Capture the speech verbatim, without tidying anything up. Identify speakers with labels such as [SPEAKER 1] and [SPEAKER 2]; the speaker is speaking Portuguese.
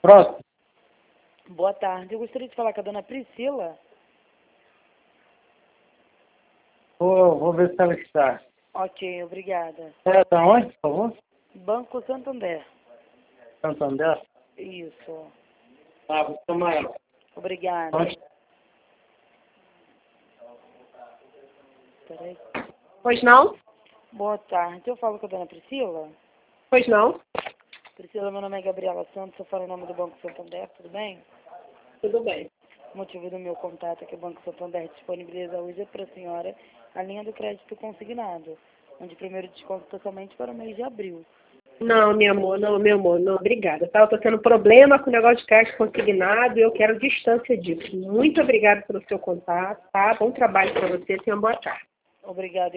[SPEAKER 1] Próximo.
[SPEAKER 2] Boa tarde. Eu gostaria de falar com a dona Priscila.
[SPEAKER 1] Vou, vou ver se ela está.
[SPEAKER 2] Ok, obrigada.
[SPEAKER 1] É, tá onde, por favor?
[SPEAKER 2] Banco Santander.
[SPEAKER 1] Santander?
[SPEAKER 2] Isso.
[SPEAKER 1] Tá, vou tomar ela.
[SPEAKER 2] Obrigada.
[SPEAKER 1] Onde?
[SPEAKER 2] Peraí.
[SPEAKER 3] Pois não?
[SPEAKER 2] Boa tarde. Eu falo com a dona Priscila?
[SPEAKER 3] Pois não?
[SPEAKER 2] Priscila, meu nome é Gabriela Santos, eu falo em nome do Banco Santander, tudo bem?
[SPEAKER 3] Tudo bem.
[SPEAKER 2] O motivo do meu contato é que o Banco Santander disponibiliza hoje para a senhora a linha do crédito consignado, onde o primeiro desconto está somente para o mês de abril.
[SPEAKER 3] Não, meu amor, não, meu amor, não, obrigada. Tá? Eu tô tendo problema com o negócio de crédito consignado e eu quero distância disso. Muito obrigada pelo seu contato, tá? Bom trabalho para você, tenha uma boa tarde.
[SPEAKER 2] Obrigada.